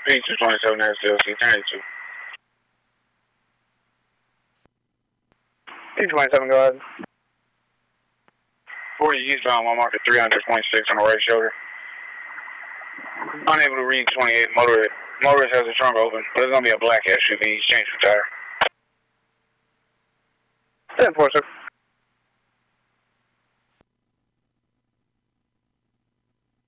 P227 SLC 32. P27, go ahead. 40 eastbound, 1 marker 300.6 on the right shoulder. Unable to read 28. Motorist has the trunk open, but it's going to be a black SUV. He's changed the tire. 10-4, sir.